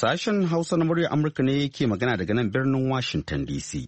Sashen Hausa na muryar Amurka ne ke magana daga nan birnin Washington DC.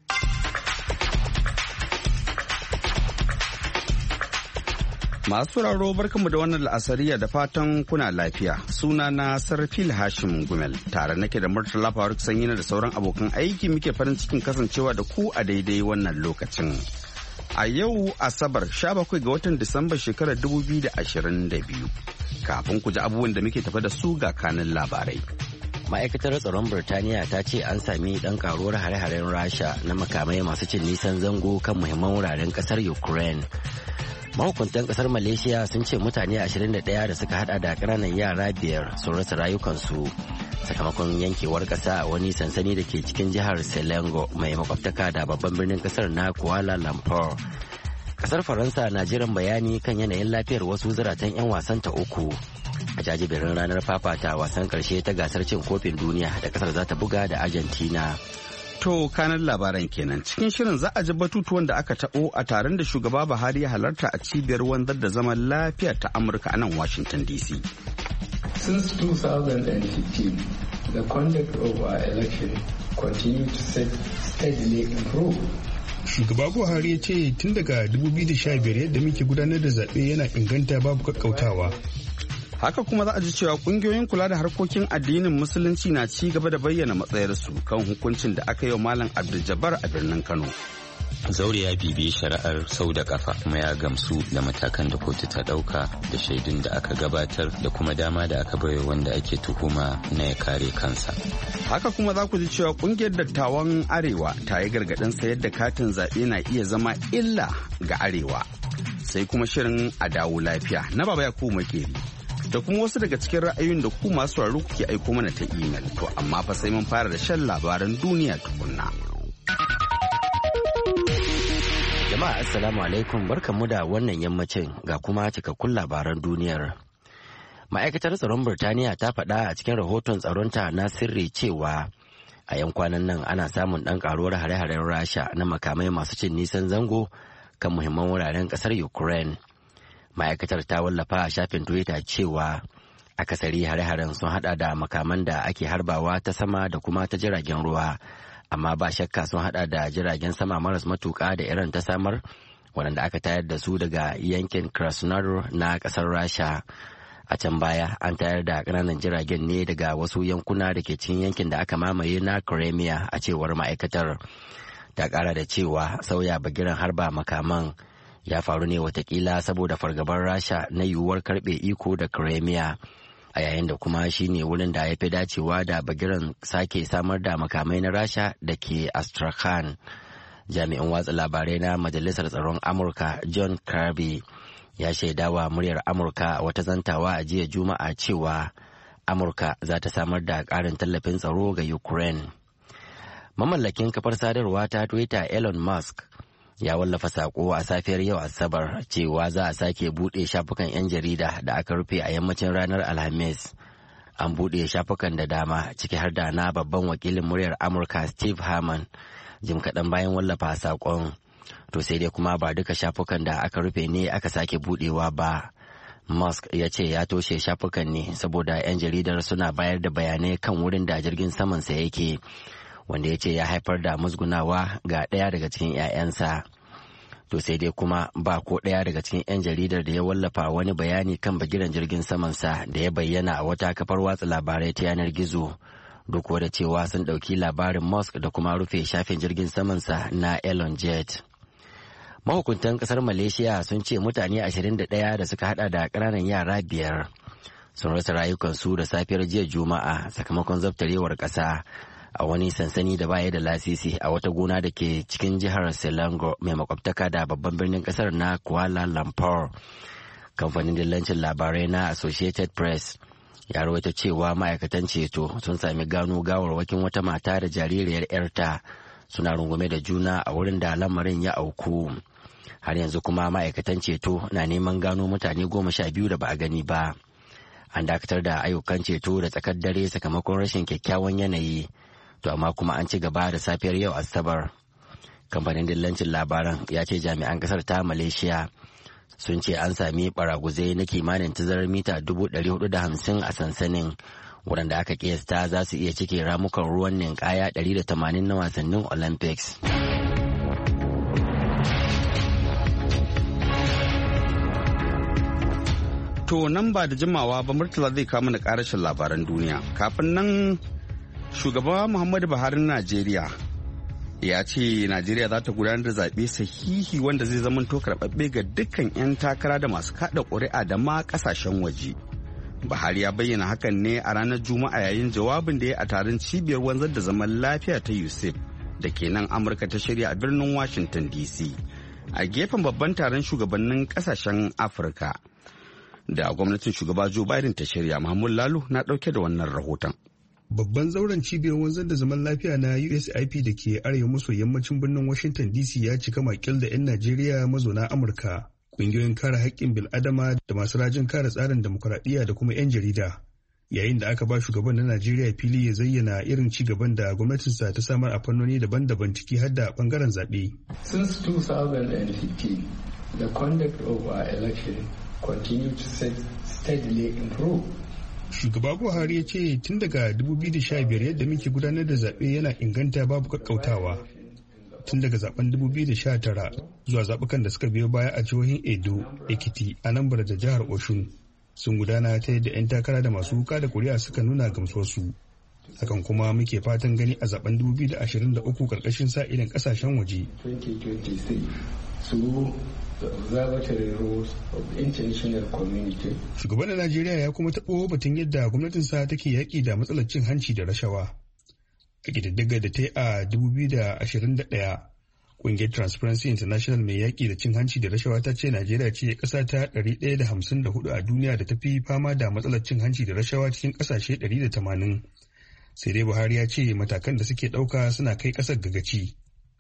Masu sauraro barkanmu da wannan la'asariya da fatan kuna lafiya. Suna na Sarfil Hashim Gumel tare nake da Murtala Faruk Sanyina da sauran abokan aiki muke farin cikin kasancewa da ku a daidai wannan lokacin. A yau Asabar 17 ga watan Disamba shekarar 2022. Kafin ku ji abubuwan da muke tafa da su ga kanin labarai. Ma'aikatar tsaron Birtaniya ta ce an sami ɗan karuwar hare-haren Rasha na makamai masu cin nisan zango kan muhimman wuraren ƙasar Ukraine. Mahukuntan ƙasar Malaysia sun ce mutane 21 da suka hada da ƙananan yara 5 sun rasa rayukansu sakamakon yankewar ƙasa a wani sansani da ke cikin jihar Selangor mai makwabtaka da babban birnin ƙasar na Kuala Lumpur. Ƙasar Faransa na jiran bayani kan yanayin lafiyar wasu zaratan 'yan wasanta uku a jajiberin ranar fafata wasan karshe ta gasar cin kofin duniya da kasar za ta buga da Argentina. To kanan labaran kenan cikin shirin za a ji batutuwan da aka taɓo a taron da shugaba Buhari ya halarta a cibiyar wanzar da zaman lafiya ta Amurka a nan Washington DC. Since 2015, the conduct of our election continued to steadily improve. Shugaba Buhari ya ce tun daga 2015 yadda muke gudanar da zaɓe yana inganta babu kakkautawa. Haka kuma za a ji cewa kungiyoyin kula da harkokin addinin musulunci na ci gaba da bayyana matsayarsu kan hukuncin da aka yi wa Malam Abdul-Jabbar a birnin Kano. Zaure ya bibiyi shari'ar sau da kafa kuma ya gamsu da matakan da kotu ta dauka da shaidun da aka gabatar da kuma dama da aka baiwa wanda ake tuhuma na ya kare kansa. Haka kuma za ku ji cewa kungiyar dattawan Arewa ta yi gargaɗin sayar da katin zaɓe na iya zama illa ga Arewa. Sai kuma shirin a dawo lafiya na Baba Yakubu Makeri. Da kuma wasu daga cikin ra'ayoyin da ku masu sauraro kuke aiko mana ta imel. To amma fa sai mun fara da shan labaran duniya tukunna. Jama'a assalamu alaikum barkanmu da wannan yammacin ga kuma cikakkun labaran duniyar. Ma'aikatar tsaron Birtaniya ta faɗa a cikin rahoton tsaronta na sirri cewa a yan kwanan nan ana samun ɗan ƙaruwar hare-haren Rasha na makamai masu cin nisan zango kan muhimman wuraren ƙasar Ukraine. Ma'aikatar ta wallafa a shafin Twitter cewa akasari hare-haren sun hada da makaman da ake harbawa ta sama da kuma ta jiragen ruwa, amma ba shakka sun hada da jiragen sama maras matuka da Iran ta samar waɗanda aka tayar da su daga yankin Krasnodar na ƙasar Rasha. A can baya an tayar da ƙananan jiragen ne daga wasu yankuna da ke cikin yankin da aka mamaye na Crimea a cewar ma'aikatar. Ta ƙara da cewa sauya bagiran harba makaman ya faru ne watakila saboda fargabar Rasha na yiwuwar karbe iko da Crimea a yayin da kuma shi ne wurin da ya fi dacewa da bagiran sake samar da makamai na Rasha da ke Astrakhan. Jami'in watsa labarai na Majalisar Tsaron Amurka John Kirby ya shaidawa muryar Amurka a wata zantawa a jiya Juma'a cewa Amurka za ta samar da ƙarin tallafin tsaro ga Ukraine. Mamallakin kafar sadarwa ta Twitter Elon Musk ya wallafa sako a safiyar yau Asabar cewa za a sake buɗe shafukan 'yan jarida da aka rufe a yammacin ranar Alhamis. An buɗe shafukan da dama ciki har da na babban wakilin muryar Amurka Steve Harman jim kaɗan bayan wallafa sakon. To sai dai kuma ba duka shafukan da aka rufe ne aka sake buɗewa ba. Musk ya ce ya toshe shafukan ne saboda 'yan jaridar suna bayar da bayanai kan wurin da jirgin samansa yake, wanda ya ce ya haifar da musgunawa ga ɗaya daga cikin 'ya'yansa. To sai dai kuma ba ko ɗaya daga cikin 'yan jaridar da ya wallafa wani bayani kan bagiran jirgin samansa da ya bayyana a wata kafar watsa labarai ta yanar gizo, duk da cewa sun ɗauki labarin Musk da kuma rufe shafin jirgin samansa na Elon Jet. Mahukuntan ƙasar Malaysia sun ce mutane 21 da suka hada da ƙananan yara 5 sun rasa rayukansu da safiyar jiya Juma'a sakamakon zabtarewar ƙasa a wani sansani da baya da lasisi a wata gona da ke cikin jihar Selangor mai makwabtaka da babban birnin kasar na Kuala Lumpur. Kamfanin dillancin labarai na Associated Press ya rawaito cewa ma'aikatan ceto sun sami gano gawarwakin wata mata da jaririyar 'yarta suna rungume da juna a wurin da lamarin ya auku. Har yanzu kuma ma'aikatan ceto na neman gano mutane 12 da ba a gani ba. An dakatar da ayyukan ceto da tsakar dare sakamakon rashin kyakkyawan yanayi. To amma kuma an ci gaba da safiyar yau Asabar. Kamfanin dillancin labaran ya ce jami'an kasar ta Malaysia sun ce an sami baraguzai na kimanin tazarar mita 450 a sansanin waɗanda aka kiyasta za su iya cike ramukan ruwan ninkaya 180 na wasannin Olympics. To nan ba da jimawa ba Murtala zai kawo mana karashin labaran duniya. Kafin nan shugaba Muhammadu Buhari na Najeriya ya ce Najeriya za ta gudanar da zaɓe sahihi wanda zai zama to karɓaɓɓe ga dukkan 'yan takara da masu kaɗa ƙuri'a da ma ƙasashen waje. Buhari ya bayyana hakan ne a ranar Juma'a yayin jawabin da ya a taron cibiyar wanzar da zaman lafiya ta USAID da ke nan Amurka ta shirya a birnin Washington DC. A gefen babban taron shugabannin ƙasashen Afirka da gwamnatin shugaba Joe Biden ta shirya, Mahmud Lalo na ɗauke da wannan rahoton. Babban zauren cibiyar wanzar da zaman lafiya na USIP da ke arewa maso yammacin birnin Washington DC ya cika makil da 'yan Najeriya mazauna Amurka, ƙungiyoyin kare haƙƙin bil'adama da masu rajin kare tsarin demokuraɗiyya da kuma 'yan jarida. Yayin da aka ba shugaban na Najeriya fili ya zayyana irin ci gaban da gwamnatinsa ta samar a fannoni daban-daban ciki har da ɓangaren zaɓe. Since 2015, the conduct of our election continued to steadily improve. Shugaba Buhari ya ce tun daga 2015 yadda muke gudanar da zaɓe yana inganta babu kakkautawa. Tun daga zaben 2019 zuwa zaɓukan da suka biyo baya a jihohin Edo, Ekiti, Anambra da jihar Oshun sun gudana ta yadda 'yan takara da masu wuka da kuri'a suka nuna gamsuwarsu. Hakan kuma muke fatan gani a zaben 2023 karkashin sa idan kasashen waje. Shugaban na Najeriya ya kuma taɓo batun yadda gwamnatinsa take yaƙi da matsalar cin hanci da rashawa. A ƙididdigar da ta yi a 2021, ƙungiyar Transparency International mai yaƙi da cin hanci da rashawa ta ce Najeriya ce ƙasa ta 154 a duniya da ta fi fama da matsalar cin hanci da rashawa cikin ƙasashe 180. Sai dai Buhari ya ce matakan da suke ɗauka suna kai ƙasar gagaci.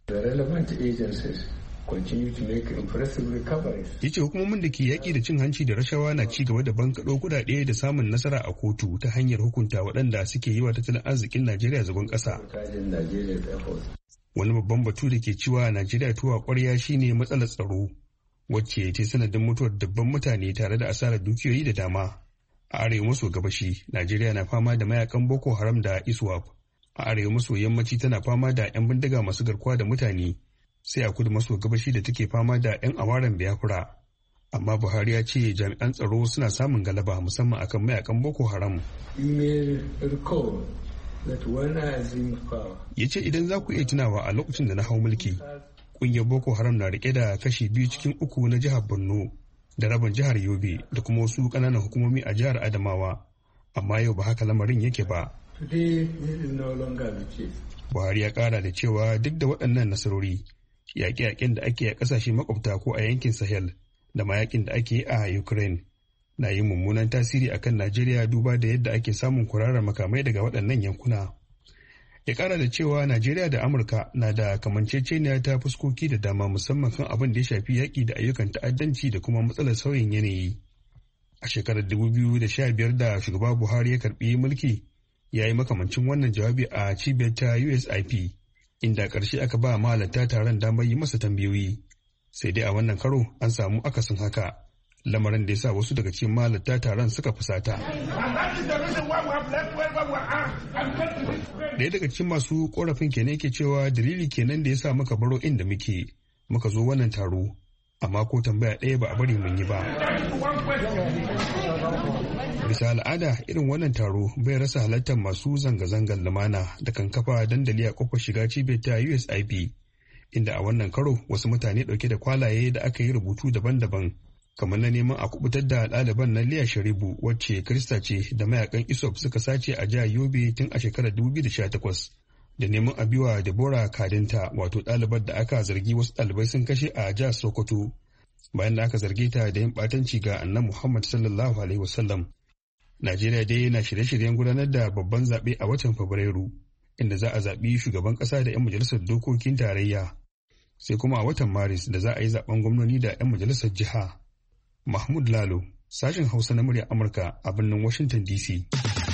Ya ce hukumomin da ke yaƙi da cin hanci da rashawa na ci gaba da bankaɗo kuɗaɗe da samun nasara a kotu ta hanyar hukunta waɗanda suke yi wa tattalin arzikin Najeriya zagon ƙasa. Wani babban batu da ke ciwa Najeriya tuwa ƙwarya shine matsalar tsaro, wacce ta sanadin mutuwar dabban mutane tare da asarar dukiyoyi da dama. A arewa maso gabashi, Najeriya na fama da mayakan Boko Haram da ISWAP. A arewa maso yammaci tana fama da 'yan bindiga masu garkuwa da mutane. Sai a kudu maso gabashi da take fama da 'yan awaren Biafra. Amma Buhari ya ce jami'an tsaro suna samun galaba musamman akan mayakan Boko Haram. Ya ce idan za ku iya tunawa a lokacin da na hau mulki, ƙungiyar Boko Haram na rike da kashi 2 cikin 3 na jihar Borno da rabin jihar Yobe da kuma wasu ƙananan hukumomi a jihar Adamawa. Amma yau ba haka lamarin yake ba. Buhari ya ƙara da cewa duk da waɗannan nasarori, yaƙe-yaƙen da ake a ƙasashe makwabta ko a yankin Sahel da ma yaƙin da ake a Ukraine na yin mummunan tasiri akan Najeriya duba da yadda ake samun kwararar makamai daga waɗannan yankuna. Ya ƙara da cewa Najeriya da Amurka na da kamanceceniya ta fuskoki da dama musamman kan abin da ya shafi yaƙi da ayyukan ta'addanci da kuma matsalar sauyin yanayi. A shekarar 2015 da shugaba Buhari ya karɓi mulki, ya yi makamancin wannan jawabi a cibiyar ta USIP, inda ƙarshe aka ba mahalarta taron damar yi masa tambayoyi. Sai dai a wannan karo an samu akasin haka, lamarin da ya sa wasu daga cikin mahalarta taron suka fusata. Ɗaya daga cikin masu ƙorafin kenan yake cewa dalili kenan da ya sa muka baro inda muka zo wannan taro, amma ko tambaya ɗaya ba a bari mun yi ba. Bisa al'ada irin wannan taro bai rasa halartar masu zanga-zangar lumana da kan kafa dandali a kofar shiga cibiyar ta USIP, inda a wannan karo wasu mutane ɗauke da kwalaye da aka yi rubutu daban-daban kamar na neman a kubutar da ɗaliban na Liya Sharibu wacce Kirista ce da mayakan ISWAP suka sace a jihar Yobe tun a shekarar 2018, da neman a biwa Deborah Kadinta wato ɗalibar da aka zargi wasu ɗalibai sun kashe a jihar Sokoto bayan da aka zarge ta da yin ɓatanci ga Annabi Muhammad sallallahu alaihi wasallam. Najeriya dai yana shirye-shiryen gudanar da babban zaɓe a watan Fabrairu, inda za a zaɓi shugaban ƙasa da 'yan majalisar dokokin tarayya, sai kuma a watan Maris da za a yi zaɓen gwamnoni da 'yan majalisar jiha. Mahmud Lalo, sashen Hausa na muryar Amurka a birnin Washington DC.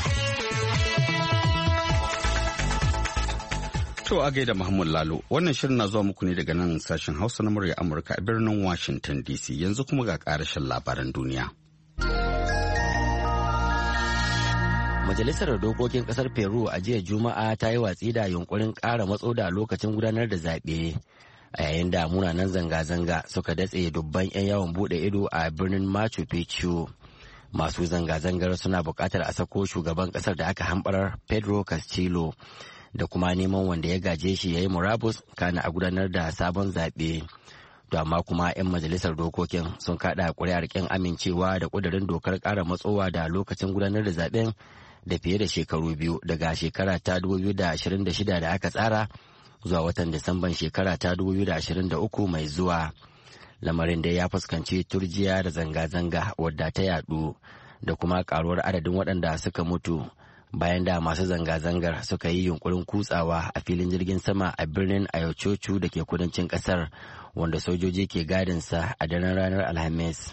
To a gaida Mahmud Lalo, wannan shirin na zuwa muku ne daga nan sashen Hausa na muryar Amurka a birnin Washington DC. Yanzu kuma ga ƙarashin labaran duniya. Majalisar Dokokin Kasar Peru a jiya Juma'a ta yi watsi da yunkurin ƙara matso da lokacin gudanar da zaɓe a yayin da munanan zanga-zanga suka datse dubban 'yan yawon buɗe ido a birnin Machu Picchu. Masu zanga-zangar suna buƙatar a sako shugaban ƙasar da aka hamɓarar Pedro Castillo da kuma neman wanda ya gaje shi ya yi murabus kana a gudanar da sabon zaɓe. To amma kuma 'yan majalisar dokokin sun kaɗa ƙuri'ar ƙin amincewa da ƙudurin dokar ƙara matsowa da lokacin gudanar da zaɓen da fiye da shekaru biyu daga shekara ta 2026 da aka tsara zuwa watan Disamban shekara ta 2023 mai zuwa. Lamarin da ya fuskanci turjiya da zanga-zanga wadda ta yadu da kuma karuwar adadin waɗanda suka mutu bayan da masu zanga-zangar suka yi yunkurin kutsawa a filin jirgin sama a birnin Ayacucho da ke kudancin ƙasar wanda sojoji ke gadinsa a daren ranar Alhamis.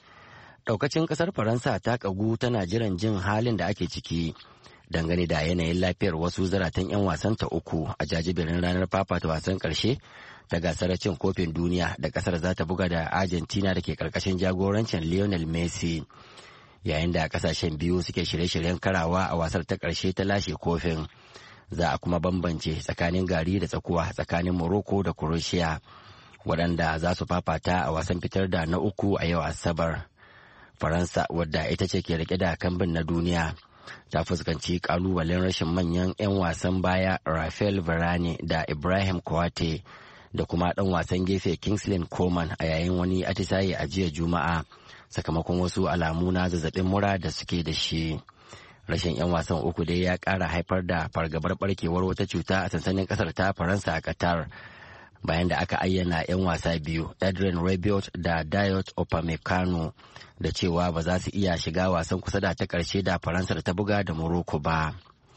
Daukacin kasar Faransa ta kagu tana jiran jin halin da ake ciki dangane da yanayin lafiyar wasu zaratan 'yan wasanta uku a jajiberin ranar fafata wasan karshe ta gasar cin kofin duniya da kasar za ta buga da Argentina da ke karkashin jagorancin Lionel Messi. Yayin da kasashen biyu suke shirye-shiryen karawa a wasar ta karshe ta lashe kofin, za a kuma bambance tsakanin gari da tsakuwa tsakanin Morocco da Croatia waɗanda za su fafata a wasan fitar da na uku a yau Asabar. Faransa wadda ita ce ke rike da kambin na duniya ta fuskanci kalubalen rashin manyan 'yan wasan baya Rafael Varane da Ibrahim Kouate da kuma ɗan wasan gefe Kingsley Coman a yayin wani atisaye a jiya Juma'a sakamakon wasu alamu na zazzabin mura da suke da shi. Rashin 'yan wasan uku dai ya ƙara haifar da fargabar barkewar wata cuta a sansanin ƙasar ta Faransa a Qatar bayan da aka ayyana 'yan wasa biyu Adrien Rabiot da Dayot Upamecano da cewa ba za su iya shiga wasan kusa da ta ƙarshe da Faransa da ta buga da Morocco ba.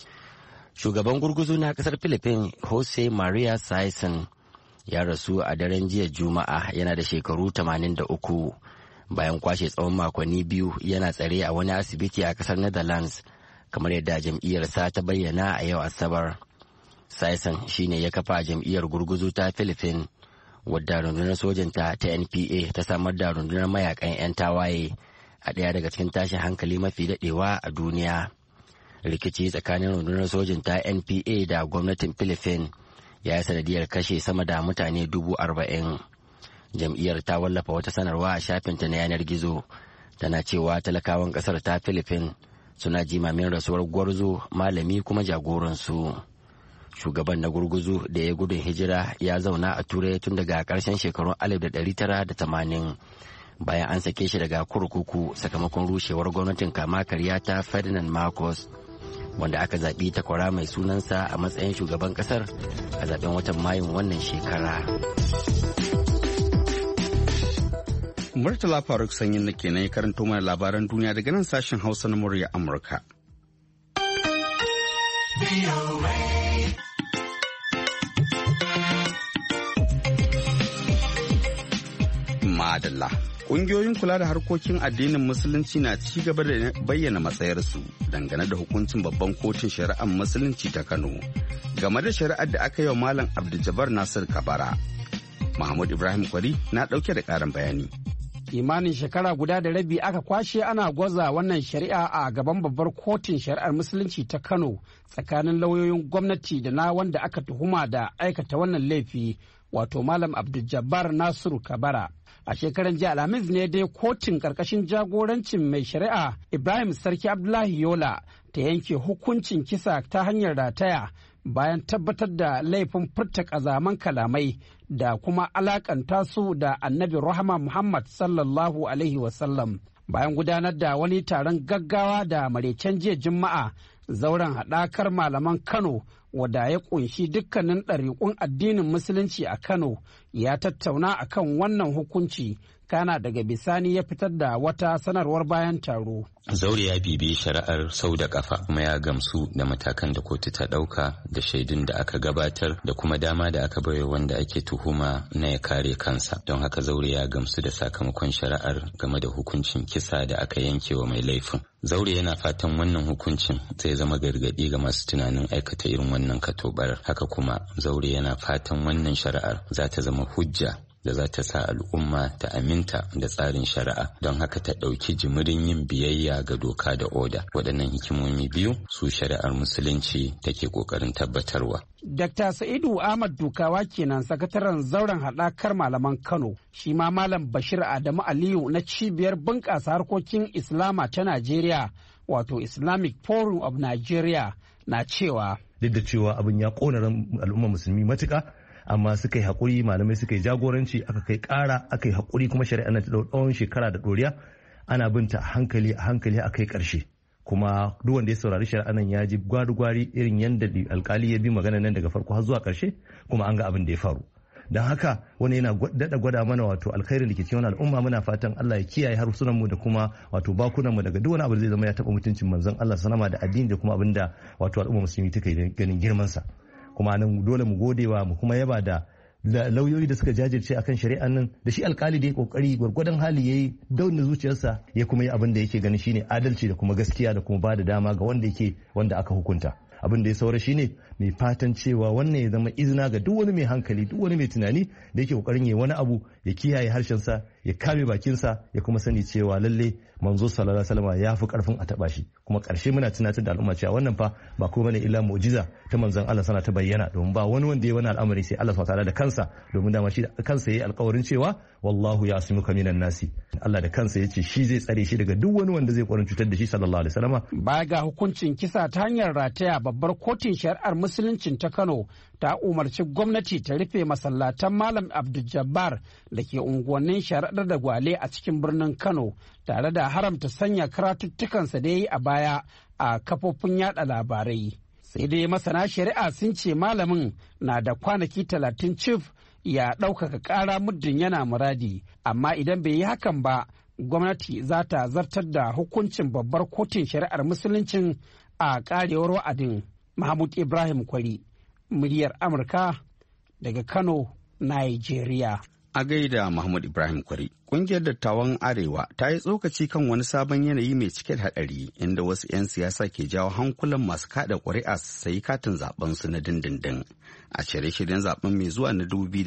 Shugaban gurguzu na ƙasar Philippines Jose Maria Sison ya rasu a daren jiya Juma'a yana da shekaru 83 bayan kwashe tsawon makonni biyu yana tsare a wani asibiti a ƙasar Netherlands kamar yadda jam'iyyarsa ta bayyana a yau Asabar. Sison shine ya kafa jam'iyyar gurguzu ta Philippines wadda rundunar sojanta ta NPA ta samar da rundunar mayakan 'yan tawaye a ɗaya daga cikin tashin hankali mafi daɗewa a duniya. Rikici tsakanin rundunar sojin ta NPA da gwamnatin Philippines ya yi sanadiyar kashe sama da mutane 40,000. Jam'iyyar ta wallafa wata sanarwa a shafinta na yanar gizo tana cewa talakawan ƙasar ta Philippines suna jimamin rasuwar gwarzo malami kuma jagoransu. Shugaban na gurguzu da ya gudun hijira ya zauna a Turai tun daga ƙarshen shekarun 1980 bayan an sake shi daga kurkuku sakamakon rushewar gwamnatin kama karya ta Ferdinand Marcos wanda aka zaɓi takwara mai sunansa a matsayin shugaban ƙasar a zaɓen watan Mayun wannan shekara. Murtala Faruk Sanyin da kenan ya karanto mana labaran duniya daga nan sashen Hausa na murya Amurka. Madalla. Ƙungiyoyin kula da harkokin addinin Musulunci na ci gaba da bayyana matsayarsu dangane da hukuncin babban kotun shari'ar Musulunci ta Kano game da shari'ar da aka yi wa Malam Abdul Nasir Kabara. Mahmud Ibrahim Kwari na ɗauke da ƙarin bayani. Kimanin shekara guda da rabi aka kwashe ana gwaza wannan shari'a a gaban babbar kotun shari'ar Musulunci ta Kano tsakanin lauyoyin gwamnati da na wanda aka tuhuma da aikata wannan laifi wato Malam Abdul Nasiru Kabara. A shekaran jiya Alhamis ne dai kotun karkashin jagorancin mai shari'a Ibrahim Sarki Abdullahi Yola ta yanke hukuncin kisa ta hanyar rataya bayan tabbatar da laifin furta kazaman kalamai da kuma alakanta su da Annabi Rahama Muhammad sallallahu alaihi wasallam. Bayan gudanar da wani taron gaggawa da maraicen jiya Juma'a, zauren haɗakar malaman Kano wadda ya kunshi dukkanin ɗariƙun addinin Musulunci a Kano ya tattauna akan wannan hukunci, kana daga bisani ya fitar da wata sanarwar bayan taro. Zaure ya bibiyi shari'ar sau da kafa kuma ya gamsu da matakan da kotu ta ɗauka da shaidun da aka gabatar da kuma dama da aka baiwa wanda ake tuhuma na ya kare kansa. Don haka Zaure ya gamsu da sakamakon shari'ar game da hukuncin kisa da aka yanke wa mai laifin. Zaure yana fatan wannan hukuncin zai zama gargaɗi ga masu tunanin aikata irin wannan katobar. Haka kuma Zaure yana fatan wannan shari'ar za ta zama hujja da za ta sa al'umma ta aminta da tsarin shari'a, don haka ta ɗauki jimirin yin biyayya ga doka da oda. Waɗannan hikimomi biyu su shari'ar musulunci take ƙoƙarin tabbatarwa. Dr. Sa'idu Ahmad Dukawa kenan sakataren zauren haɗakar malaman Kano. Shi ma Malam Bashir Adamu Aliyu na cibiyar bunƙasa harkokin Islama ta Najeriya, wato Islamic Forum of Nigeria, na cewa duk da cewa abin ya ƙona al'ummar musulmi matuƙa, amma suka yi haƙuri, malamai suka yi jagoranci, aka kai ƙara, aka yi haƙuri, kuma shari'a na tsawon shekara da ɗoriya ana binta a hankali a kai ƙarshe. Kuma duk wanda ya saurari shari'a nan ya ji gwari-gwari irin yadda alkali ya bi magana nan daga farko har zuwa ƙarshe, kuma an ga abin da ya faru. Don haka wani yana daɗa gwada mana wato alkhairin da ke cikin al'umma. Muna fatan Allah ya kiyaye harsunanmu da kuma wato bakunanmu daga duk wani abu da zai zama ya taɓa mutuncin manzon Allah sanama da addini da kuma abin da wato al'umma musulmi take ganin girmansa. Kuma nan dole mu godewa mu kuma yaba da lauyoyi da suka jajirce akan shari'an nan, da shi alkali da ya kokari gwargwadon hali yayi dauna zuciyarsa ya kuma yi abin da yake ganin shine adalci da kuma gaskiya da kuma ba da dama ga wanda aka hukunta. Abin da ya saura shine mai fatan cewa wannan ya zama izina ga duk wani mai hankali, duk wani mai tunani da yake kokarin yi wani abu, ya kiyaye harshensa, ya kame bakinsa, ya kuma sani cewa lalle manzo sallallahu alaihi wasallam ya fi karfin a taba shi. Kuma karshe muna tunatar da al'umma cewa wannan fa ba komai ne illa mu'jiza ta manzon Allah sana ta bayyana, domin ba wani wanda ya wani al'amari sai Allah subhanahu da kansa, domin dama shi da kansa yayi alƙawarin cewa wallahu ya'simuka minan nasi. Allah da kansa yace shi zai tsare shi daga duk wani wanda zai ƙoƙarin cutar da shi sallallahu alaihi wasallam. Baya ga hukuncin kisa ta hanyar rataya, babbar kotun shari'ar musuluncin ta Kano ta umarci gwamnati ta rufe masallatan Malam Abdul Jabbar da ke unguwannin sharaɗar da Gwale a cikin birnin Kano, tare da haramta sanya karatuttukansa da ya yi a baya a kafofin yada labarai. Sai dai masana shari'a sun ce malamin na da kwanaki 30 cif ya ɗaukaka ƙara muddin yana muradi, amma idan bai yi hakan ba gwamnati za ta zartar da hukuncin babbar kotun shari'ar musuluncin a ƙarewar wa'adin. Mahmud Ibrahim Kwari, muryar Amurka daga Kano, Nigeria. A gaida Mahmud Ibrahim Kwari, ƙungiyar dattawan Arewa ta yi tsokaci kan wani sabon yanayi mai cike da haɗari, inda wasu 'yan siyasa ke jawo hankulan masu kaɗa ƙuri'a su sayi katin zaben su na dindindin a shirye-shiryen zaben mai zuwa na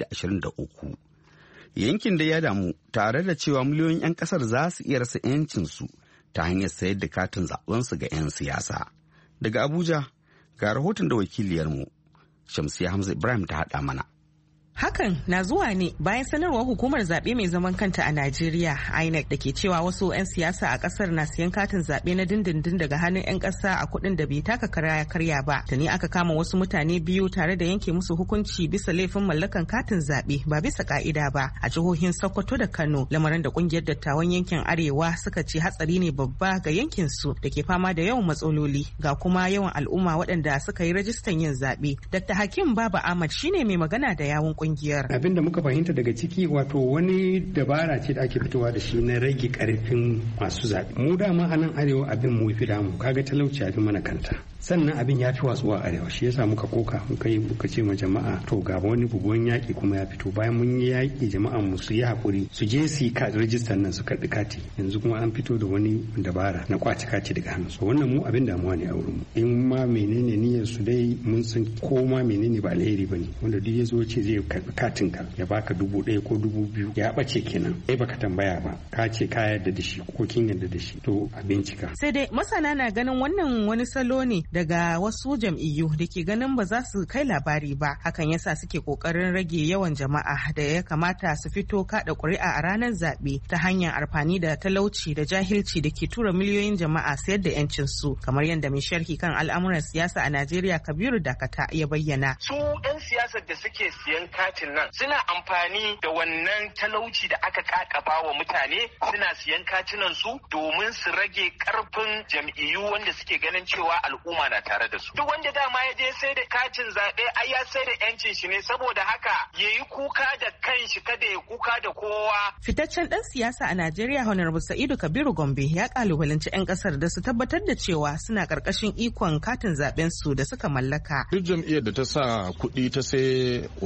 2023. Yankin da ya damu tare da cewa miliyoyin 'yan ƙasar za su iya rasa 'yancinsu ta hanyar sayar da katin zaben su ga 'yan siyasa. Daga Abuja, ga rahoton da wakiliyarmu Shamsiya Hamza Ibrahim ta haɗa mana. Hakan na zuwa ne bayan sanarwar hukumar zaɓe mai zaman kanta a Najeriya INEC da ke cewa wasu 'yan siyasa a ƙasar na siyan katin zaɓe na dindindin daga hannun 'yan ƙasa a kuɗin da bai taka kara ya karya ba. Tuni aka kama wasu mutane biyu tare da yanke musu hukunci bisa laifin mallakan katin zaɓe ba bisa ƙa'ida ba a jihohin Sokoto da Kano, lamarin da ƙungiyar dattawan yankin Arewa suka ce hatsari ne babba ga yankin su da ke fama da yawan matsaloli ga kuma yawan al'umma waɗanda suka yi rajistan yin zaɓe. Dr. Hakim Baba Ahmad shine mai magana da yawun kungiyar. Abin da muka fahimta daga ciki wato wani dabara ce da ake fitowa da shi na rage karfin masu zaɓe. Mu dama a nan Arewa abin mu fi damu, kaga talauci abin mana kanta. Sannan abin ya fi watsuwa Arewa, shi yasa muka koka muka ce ma jama'a to ga wani buguwan yaƙi kuma ya fito, bayan mun yi yaƙi jama'an mu su yi haƙuri su je su yi rajistar nan su karɓi kati, yanzu kuma an fito da wani dabara na kwace kati daga hannu. So wannan mu abin damuwa ne a wurin mu. In ma menene niyyar su dai mun san ko ma menene ba alheri bane, wanda duk ya zo ce zai karɓi katin ka ya baka 1,000 ko 2,000 ya ɓace kenan. Kai baka tambaya ba, ka ce ka yarda da shi ko kin yarda da shi, to a bincika. Sai dai masana na ganin wannan wani salo ne daga wasu jam'iyyu da ke ganin ba za su kai labari ba, hakan yasa suke kokarin rage yawan jama'a da ya kamata su fito kada ƙuri'a a ranar zaɓe ta hanyar amfani da talauci da jahilci da ke tura miliyoyin jama'a sayar da 'yancin su, kamar yadda mai sharhi kan al'amuran siyasa a Najeriya Kabiru Dakata ya bayyana. Su 'yan siyasar da suke siyan katin nan suna amfani da wannan talauci da aka kakaba wa mutane, suna siyan katinan su domin su rage karfin jam'iyyu wanda suke ganin cewa al'umma na tare da su. Duk wanda dama ya je sai da katin zaɓe ai ya sai da yancin shi ne, saboda haka ya yi kuka da kanshi kada ya kuka da kowa. Fitaccen ɗan siyasa a Najeriya Honorable Sa'idu Kabiru Gombe ya kalubalanci 'yan ƙasar da su tabbatar da cewa suna ƙarƙashin ikon katin zaɓen su da suka mallaka. Duk jam'iyyar da ta sa kuɗi ta sai ƙuri'a ta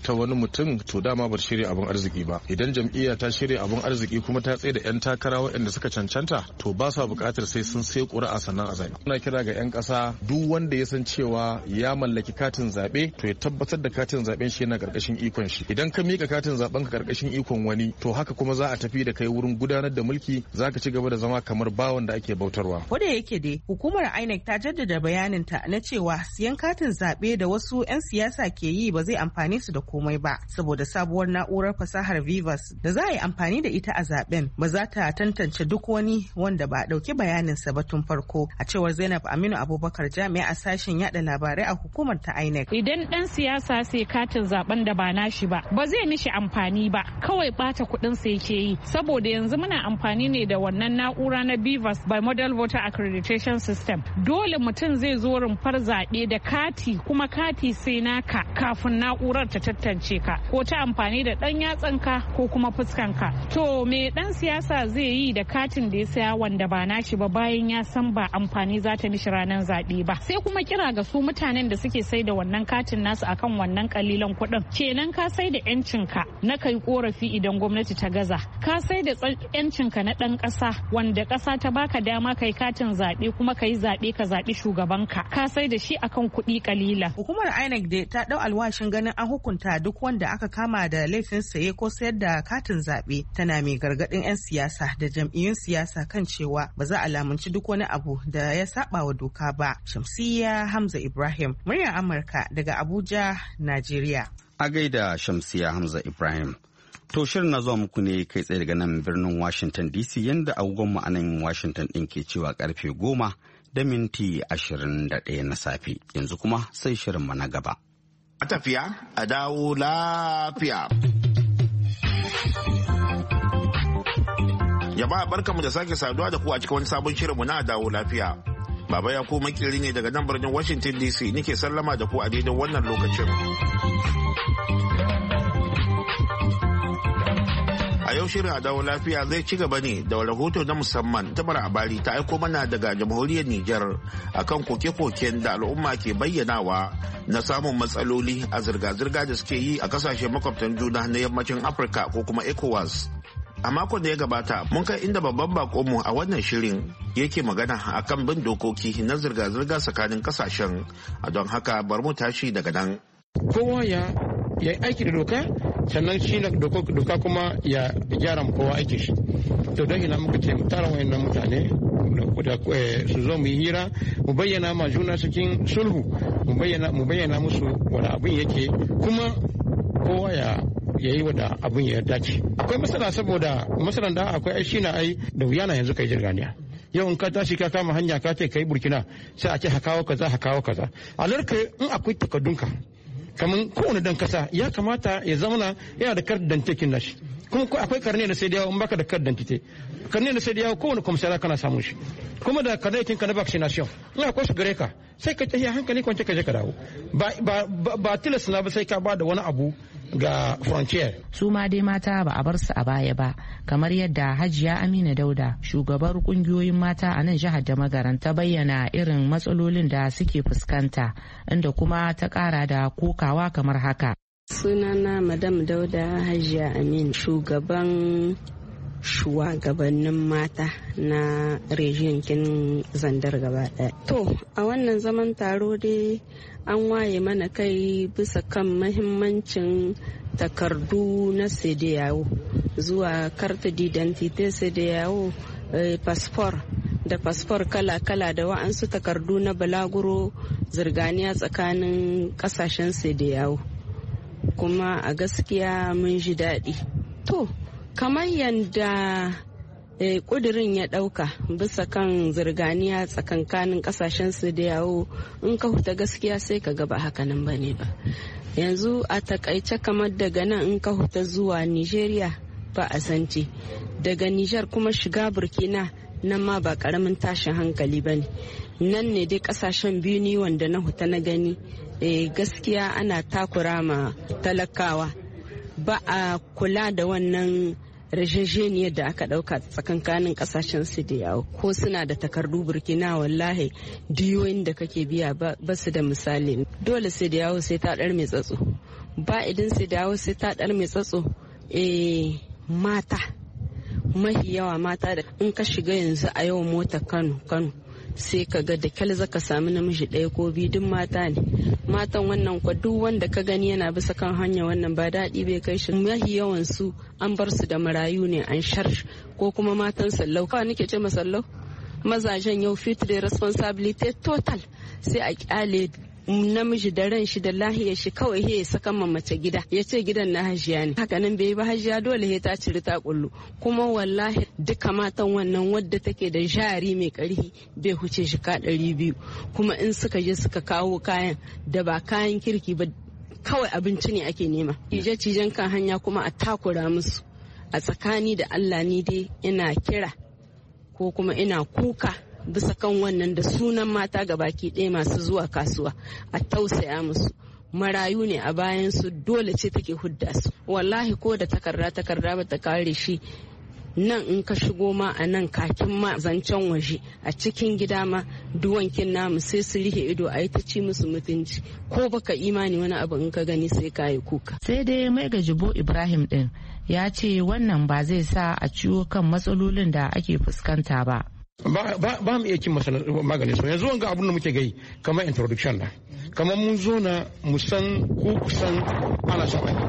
ta wani mutum to dama ba shirya abin arziki ba. Idan jam'iyya ta shirya abin arziki kuma ta tsaye da 'yan takara waɗanda suka cancanta to ba sa buƙatar sai sun sai ƙuri'a sannan a zaɓe. Ina kira ga 'yan ƙasa duk wanda ya san cewa ya mallaki katin zaɓe to ya tabbatar da katin zaɓen shi yana ƙarƙashin ikon shi. Idan ka miƙa katin zaɓen ka ƙarƙashin ikon wani to haka kuma za a tafi da kai wurin gudanar da mulki, za ka ci gaba da zama kamar bawan da ake bautarwa. Ko da yake dai hukumar INEC ta jaddada bayaninta na cewa siyan katin zaɓe da wasu 'yan siyasa ke yi ba zai amfane su da komai ba saboda sabuwar na'urar fasahar Vivas da za a yi amfani da ita a zaben ba za ta tantance duk wani wanda ba a ɗauki bayaninsa ba tun farko, a cewar Zainab Aminu Abubakar jami'a a sashen yada labarai a hukumar ta INEC. Idan ɗan siyasa sai katin zaben da ba nashi ba zai mishi amfani ba, kawai bata kuɗin sa yake yi saboda yanzu muna amfani ne da wannan na'ura na Vivas by Model Voter Accreditation System. Dole mutum zai zo rumfar zaɓe da kati, kuma kati sai naka kafin na'urar ta tantance ka ko ta amfani da ɗan yatsanka ko kuma fuskanka. To me ɗan siyasa zai yi da katin da ya saya wanda ba nashi ba bayan ya san ba amfani za ta mishi ranar zaɓe ba? Sai kuma kira ga su mutanen da suke sai da wannan katin nasu akan wannan kalilan kuɗin. Kenan ka sai da 'yancinka na kai korafi idan gwamnati ta gaza. Ka sai da 'yancinka na ɗan ƙasa wanda ƙasa ta baka dama kai katin zaɓe kuma ka yi zaɓe ka zaɓi shugabanka. Ka sai da shi akan kuɗi kalila. Hukumar INEC dai ta ɗau alwashin ganin an hukunta duk wanda aka kama da laifin saye ko sayar da katin zaɓe. Tana mai gargaɗin 'yan siyasa da jam'iyyun siyasa kan cewa ba za a lamunci duk wani abu da ya saba wa doka ba. Shamsiyya Hamza Ibrahim, muryar Amurka daga Abuja, Najeriya. A gaida Shamsiyya Hamza Ibrahim. To shirin na zuwa muku ne kai tsaye daga nan birnin Washington DC, yanda agogon mu a nan Washington ɗin ke cewa karfe 10:21 na safe. Yanzu kuma sai shirin mu na gaba. A tafiya a dawo lafiya. Jama'a barkamu da sake saduwa da ku a cikin wani sabon shirinmu na dawo lafiya. Baba ya ku makiri ne daga nan birnin Washington DC, nike sallama da ku a daidai wannan lokacin. A yau shirin a dawo lafiya zai ci gaba ne da rahoto na musamman ta Abari ta aiko mana daga jamhuriyar Nijar akan koke-koken da al'umma ke bayyanawa na samun matsaloli a zirga-zirga da suke yi a kasashen makwabtan juna na yammacin Afirka ko kuma ECOWAS. A makon da ya gabata mun kai inda babban bakonmu a wannan shirin yake magana akan bin dokoki na zirga-zirga tsakanin kasashen, don haka bar mu tashi daga nan. Kowa ya yi aiki da doka, sannan shi na doka kuma ya gyara mu kowa aiki shi. To don ina muka ce mu tara wayannan mutane su zo mu yi hira, mu bayyana ma juna cikin sulhu, mu bayyana musu wani abin yake, kuma kowa ya yi wada abin ya dace. Akwai matsala, saboda matsalan da akwai ai shine ai da wuya na yanzu kai jirganiya. Yau in ka tashi ka kama hanya ka ce kai Burkina, sai a ce hakawo kaza. A larka in akwai takardunka kamar kowane dan kasa ya kamata ya zamana yana da kardan tekin nashi, kuma akwai karne da sai da yawo in baka da kardan tite, karne da sai da yawo kowane komisariya kana samun shi, kuma da karne ka na vaccination in akwai su gare ka sai ka tafi hankali kwance ka je ka dawo, ba tilas na ba sai ka ba da wani abu ga frontier. Su ma dai mata ba a bar su a baya ba, kamar yadda Hajiya Amina Dauda, shugabar kungiyoyin mata a nan jihar da Magaran, ta bayyana irin matsalolin da suke fuskanta, inda kuma ta kara da kokawa kamar haka. Sunana Madam Dauda Hajiya Amin, shugaban shugabannin mata na region kin Zandar gaba ɗaya. To a wannan zaman taro dai an waye mana kai bisa kan mahimmancin takardu na CDAO zuwa carte d'identité CDAO, passport da passport kala-kala da wa'ansu takardu na balaguro zirganiya tsakanin kasashen CDAO. Kuma a gaskiya mun ji daɗi. To kamar yadda kudirin ya dauka bisa kan zirganiya tsakankanin kasashen su da yawo, in ka huta gaskiya sai ka gaba hakanan bane ba. Yanzu a takaice kamar daga nan in ka huta zuwa Nigeria ba a santi, daga Niger kuma shiga Burkina nan ma ba karamin tashin hankali bane. Nan ne dai kasashen biyu ni wanda na huta na gani gaskiya ana takura ma talakawa, ba a kula da wannan rajajeniyar da aka dauka tsakankanin kasashen su da yawo. Ko suna da takardu Burkina wallahi diyoyin da kake biya ba su da misali. Dole sai da yawo sai ta dar mai tsatso. ba idan su dawo sai ta ɗar mai tsatso mata mahi yawa mata da in ka shiga yanzu a yawan mota Kano sai ka ga da kyal zaka sami namiji ɗaya ko biyu duk mata ne. Matan wannan kwa duk wanda ka gani yana bisa kan hanya wannan ba daɗi bai kai shi. Mahi yawan su an bar su da marayu ne an sharsh ko kuma matan sallau. Kawai nake ce masallau mazajen yau fit da responsibility total sai a kyale namiji da ran shi da lahiyar shi kawai ya saka mace gida ya ce gidan na hajiya ne. Haka nan bai ba hajiya dole he ta ciri ta kullu. Kuma wallahi duka matan wannan wadda take da jari mai karfi bai huce shi ka 200 kuma in suka je suka kawo kayan da ba kayan kirki ba kawai abinci ne ake nema. Cije-cijen kan hanya kuma a takura musu. A tsakani da Allah ni dai ina kira ko kuma ina kuka bisa kan wannan da sunan mata gabaki ɗaya masu zuwa kasuwa a tausaya musu. Marayu ne a bayan su dole ce take hudda su. Wallahi ko da takarda ba ta kare shi nan in ka shigo ma a nan kakin ma zancen waje a cikin gida ma duwankin namu sai su rihe ido a yi ta ci musu mutunci ko baka imani wani abu in ka gani sai ka yi kuka. Sai dai mai gajibo Ibrahim din ya ce wannan ba zai sa a ciwo kan matsalolin da ake fuskanta ba. Ba mu iya kin maganin su yanzu wanga abun da muke gai kamar introduction na kamar mun zo na musan ko kusan ana son aiki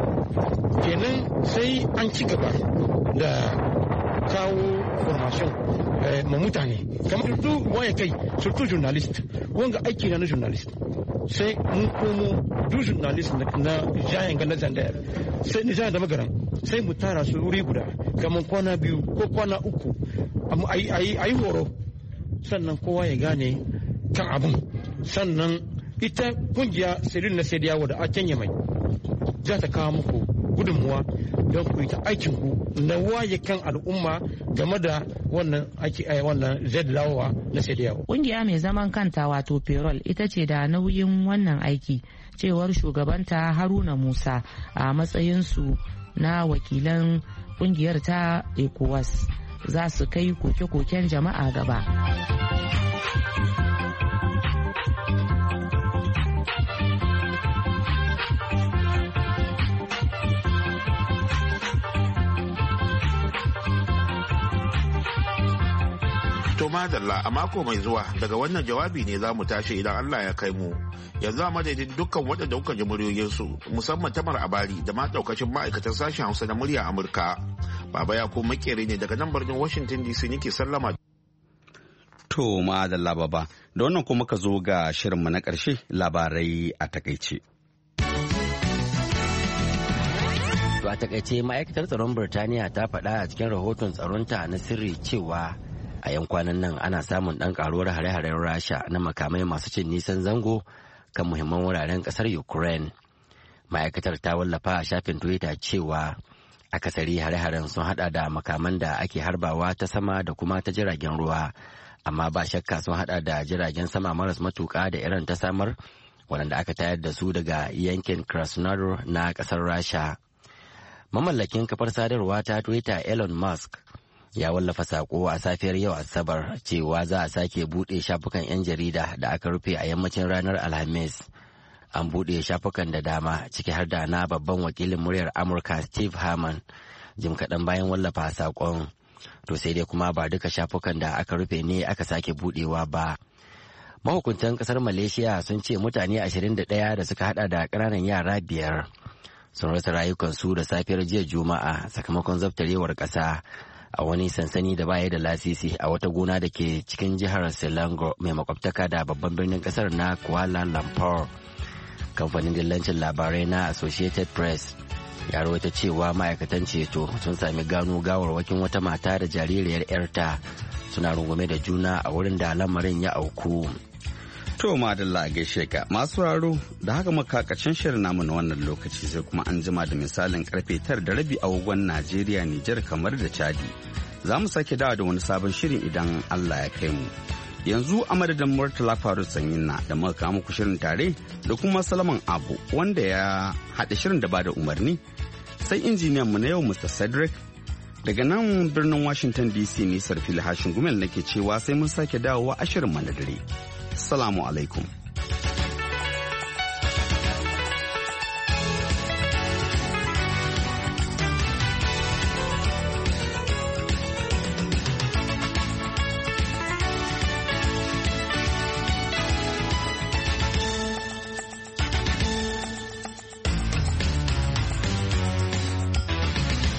kenan sai an ci gaba da kawo formation ma mutane kamar surtout waye kai surtout journalist wanga aiki na journalist sai mun komo duk journalist na jayen ga na zandayar sai ni da magaran sai mu tara su wuri guda kamar kwana 2 ko kwana 3 a yi horo sannan kowa ya gane kan abun sannan ita kungiya sirrin na sai yawo da a kenya mai za ta kawo muku gudunmuwa don ku yi ta aikinku na waye kan al'umma game da wannan aiki wannan zai dawowa na sai yawo. Kungiya mai zaman kanta wato Perol ita ce da nauyin wannan aiki cewar shugabanta Haruna Musa a matsayinsu na wakilan kungiyar ta ECOWAS za su kai koke-koken jama'a gaba. To madalla a mako mai zuwa daga wannan jawabi ne za mu tashi idan Allah ya kai mu. Yanzu a madadin dukkan waɗanda kuka ji muryoyinsu musamman Tamar Abari da ma ɗaukacin ma'aikatan sashen Hausa na murya Amurka. Baba ya ko makere ne daga nan birnin Washington DC nake sallama. To madalla baba da wannan kuma ka zo ga shirinmu na ƙarshe labarai a takaice. To a takaice ma'aikatar tsaron Birtaniya ta faɗa a cikin rahoton tsaronta na sirri cewa a yan kwanan nan ana samun ɗan ƙaruwar hare-haren Rasha na makamai masu cin nisan zango kan muhimman wuraren ƙasar Ukraine. Ma'aikatar ta wallafa a shafin Twitter cewa akasari hare-haren sun hada da makaman da ake harbawa ta sama da kuma ta jiragen ruwa, amma ba shakka sun hada da jiragen sama maras matuƙa da irin ta samar waɗanda aka tayar da su daga yankin Krasnodar na ƙasar Rasha. Mamallakin kafar sadarwa ta Twitter Elon Musk ya wallafa sako a safiyar yau Asabar cewa za a sake buɗe shafukan 'yan jarida da aka rufe a yammacin ranar Alhamis. An buɗe shafukan da dama ciki har da na babban wakilin muryar Amurka Steve Harman jim kaɗan bayan wallafa sakon. To sai dai kuma ba duka shafukan da aka rufe ne aka sake buɗewa ba. Mahukuntan ƙasar Malaysia sun ce mutane 21 da suka hada da ƙananan yara 5 sun rasa rayukansu da safiyar jiya Juma'a sakamakon zabtarewar ƙasa a wani sansani da baya da lasisi a wata gona da ke cikin jihar Selangor mai makwabtaka da babban birnin ƙasar na Kuala Lumpur. Kamfanin dillancin labarai na Associated Press ya rawaita cewa ma'aikatan ceto sun sami gano gawarwakin wata mata da jaririyar 'yarta suna rungume da juna a wurin da lamarin ya auku. To madalla a gaishe ka masu raro da haka makakacin shirin namu na wannan lokaci sai kuma an jima da misalin karfe 9:30 agogon Najeriya, Nijar, kamar da Chadi. Za mu sake dawa da wani sabon shirin idan Allah ya kai mu. Yanzu a madadin Murtala Faru Sanyinna da muka kawo muku shirin tare da kuma Salaman Abu wanda ya haɗa shirin da bada umarni. Sai injiniyan mu na yau Mr. Cedric daga nan birnin Washington DC ne Sarfil Hashin Gumel nake cewa sai mun sake dawowa a shirin mu na dare. Assalamu alaikum.